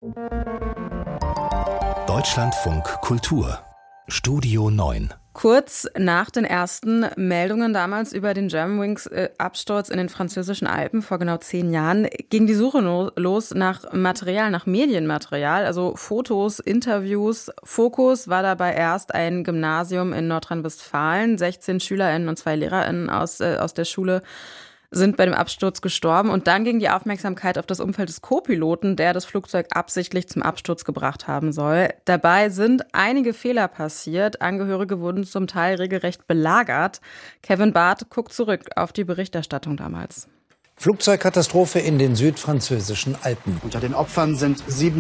Deutschlandfunk Kultur Studio 9. Kurz nach den ersten Meldungen damals über den Germanwings Absturz in den französischen Alpen vor genau 10 Jahren ging die Suche los nach Material, nach Medienmaterial, also Fotos, Interviews. Fokus war dabei erst ein Gymnasium in Nordrhein-Westfalen. 16 SchülerInnen und 2 LehrerInnen aus der Schule sind bei dem Absturz gestorben. Und dann ging die Aufmerksamkeit auf das Umfeld des Co-Piloten, der das Flugzeug absichtlich zum Absturz gebracht haben soll. Dabei sind einige Fehler passiert. Angehörige wurden zum Teil regelrecht belagert. Kevin Barth guckt zurück auf die Berichterstattung damals. Flugzeugkatastrophe in den südfranzösischen Alpen. Unter den Opfern sind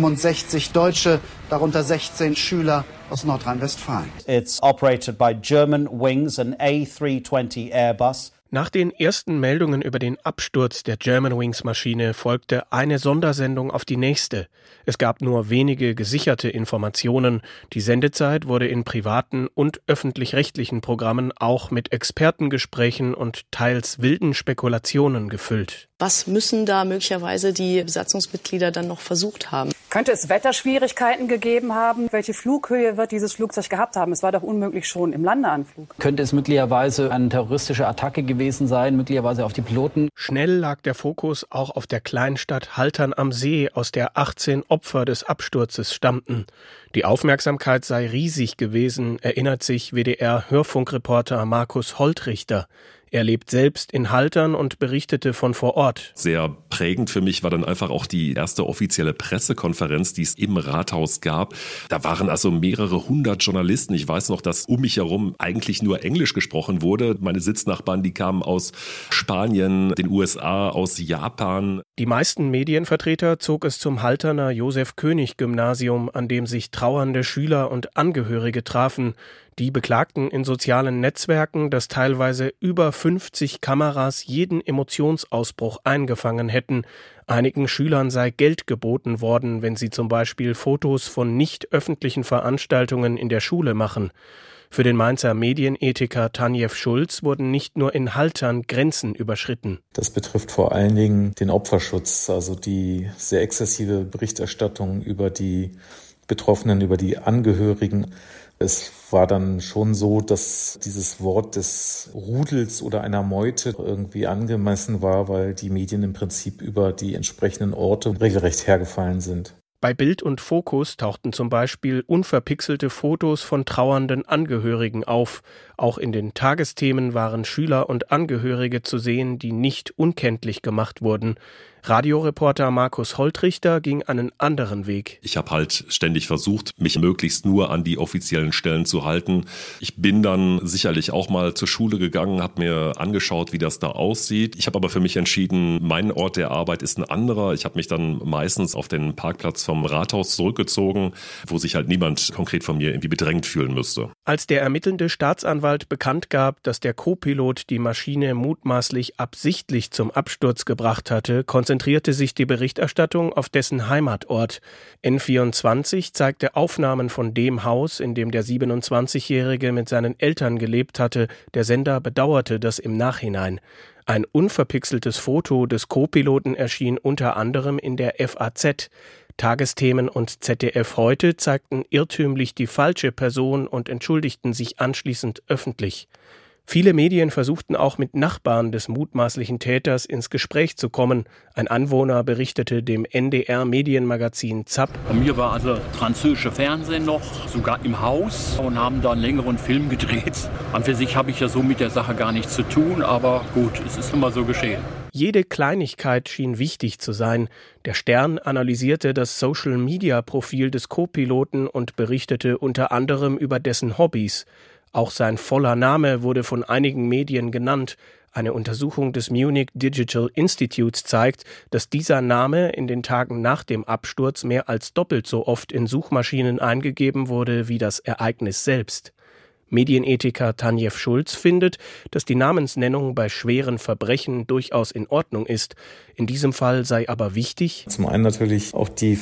67 Deutsche, darunter 16 Schüler aus Nordrhein-Westfalen. It's operated by Germanwings, an A320 Airbus. Nach den ersten Meldungen über den Absturz der Germanwings-Maschine folgte eine Sondersendung auf die nächste. Es gab nur wenige gesicherte Informationen. Die Sendezeit wurde in privaten und öffentlich-rechtlichen Programmen auch mit Expertengesprächen und teils wilden Spekulationen gefüllt. Was müssen da möglicherweise die Besatzungsmitglieder dann noch versucht haben? Könnte es Wetterschwierigkeiten gegeben haben? Welche Flughöhe wird dieses Flugzeug gehabt haben? Es war doch unmöglich schon im Landeanflug. Könnte es möglicherweise eine terroristische Attacke gewesen sein, möglicherweise auf die Piloten? Schnell lag der Fokus auch auf der Kleinstadt Haltern am See, aus der 18 Opfer des Absturzes stammten. Die Aufmerksamkeit sei riesig gewesen, erinnert sich WDR-Hörfunkreporter Markus Holtrichter. Er lebt selbst in Haltern und berichtete von vor Ort. Sehr prägend für mich war dann einfach auch die erste offizielle Pressekonferenz, die es im Rathaus gab. Da waren also mehrere hundert Journalisten. Ich weiß noch, dass um mich herum eigentlich nur Englisch gesprochen wurde. Meine Sitznachbarn, die kamen aus Spanien, den USA, aus Japan. Die meisten Medienvertreter zog es zum Halterner Josef-König-Gymnasium, an dem sich trauernde Schüler und Angehörige trafen. Die beklagten in sozialen Netzwerken, dass teilweise über 50 Kameras jeden Emotionsausbruch eingefangen hätten. Einigen Schülern sei Geld geboten worden, wenn sie zum Beispiel Fotos von nicht öffentlichen Veranstaltungen in der Schule machen. Für den Mainzer Medienethiker Tanjev Schulz wurden nicht nur in Haltern Grenzen überschritten. Das betrifft vor allen Dingen den Opferschutz, also die sehr exzessive Berichterstattung über die Betroffenen, über die Angehörigen. Es war dann schon so, dass dieses Wort des Rudels oder einer Meute irgendwie angemessen war, weil die Medien im Prinzip über die entsprechenden Orte regelrecht hergefallen sind. Bei Bild und Fokus tauchten zum Beispiel unverpixelte Fotos von trauernden Angehörigen auf. Auch in den Tagesthemen waren Schüler und Angehörige zu sehen, die nicht unkenntlich gemacht wurden. Radioreporter Markus Holtrichter ging einen anderen Weg. Ich habe halt ständig versucht, mich möglichst nur an die offiziellen Stellen zu halten. Ich bin dann sicherlich auch mal zur Schule gegangen, habe mir angeschaut, wie das da aussieht. Ich habe aber für mich entschieden, mein Ort der Arbeit ist ein anderer. Ich habe mich dann meistens auf den Parkplatz vom Rathaus zurückgezogen, wo sich halt niemand konkret von mir irgendwie bedrängt fühlen müsste. Als der ermittelnde Staatsanwalt bekannt gab, dass der Co-Pilot die Maschine mutmaßlich absichtlich zum Absturz gebracht hatte, konzentrierte sich die Berichterstattung auf dessen Heimatort. N24 zeigte Aufnahmen von dem Haus, in dem der 27-Jährige mit seinen Eltern gelebt hatte. Der Sender bedauerte das im Nachhinein. Ein unverpixeltes Foto des Co-Piloten erschien unter anderem in der FAZ. Tagesthemen und ZDF heute zeigten irrtümlich die falsche Person und entschuldigten sich anschließend öffentlich. Viele Medien versuchten auch mit Nachbarn des mutmaßlichen Täters ins Gespräch zu kommen. Ein Anwohner berichtete dem NDR-Medienmagazin ZAP. Wir war also französische Fernsehen noch, sogar im Haus, und haben da einen längeren Film gedreht. An für sich habe ich ja so mit der Sache gar nichts zu tun, aber gut, es ist nun mal so geschehen. Jede Kleinigkeit schien wichtig zu sein. Der Stern analysierte das Social-Media-Profil des Co-Piloten und berichtete unter anderem über dessen Hobbys. Auch sein voller Name wurde von einigen Medien genannt. Eine Untersuchung des Munich Digital Institutes zeigt, dass dieser Name in den Tagen nach dem Absturz mehr als doppelt so oft in Suchmaschinen eingegeben wurde wie das Ereignis selbst. Medienethiker Tanjev Schulz findet, dass die Namensnennung bei schweren Verbrechen durchaus in Ordnung ist. In diesem Fall sei aber wichtig, zum einen natürlich auch die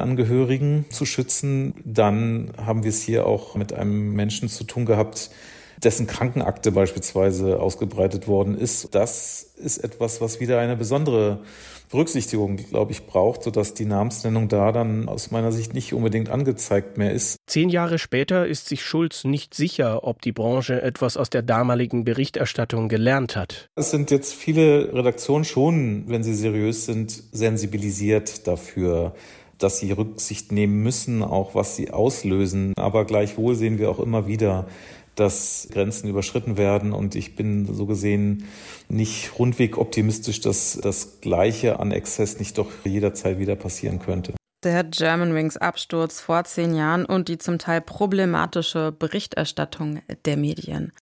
Familienangehörigen zu schützen. Dann haben wir es hier auch mit einem Menschen zu tun gehabt, dessen Krankenakte beispielsweise ausgebreitet worden ist. Das ist etwas, was wieder eine besondere Berücksichtigung, glaube ich, braucht, sodass die Namensnennung da dann aus meiner Sicht nicht unbedingt angezeigt mehr ist. 10 Jahre später ist sich Schulz nicht sicher, ob die Branche etwas aus der damaligen Berichterstattung gelernt hat. Es sind jetzt viele Redaktionen schon, wenn sie seriös sind, sensibilisiert dafür, dass sie Rücksicht nehmen müssen, auch was sie auslösen. Aber gleichwohl sehen wir auch immer wieder, dass Grenzen überschritten werden. Und ich bin so gesehen nicht rundweg optimistisch, dass das Gleiche an Exzess nicht doch jederzeit wieder passieren könnte. Der Germanwings-Absturz vor 10 Jahren und die zum Teil problematische Berichterstattung der Medien.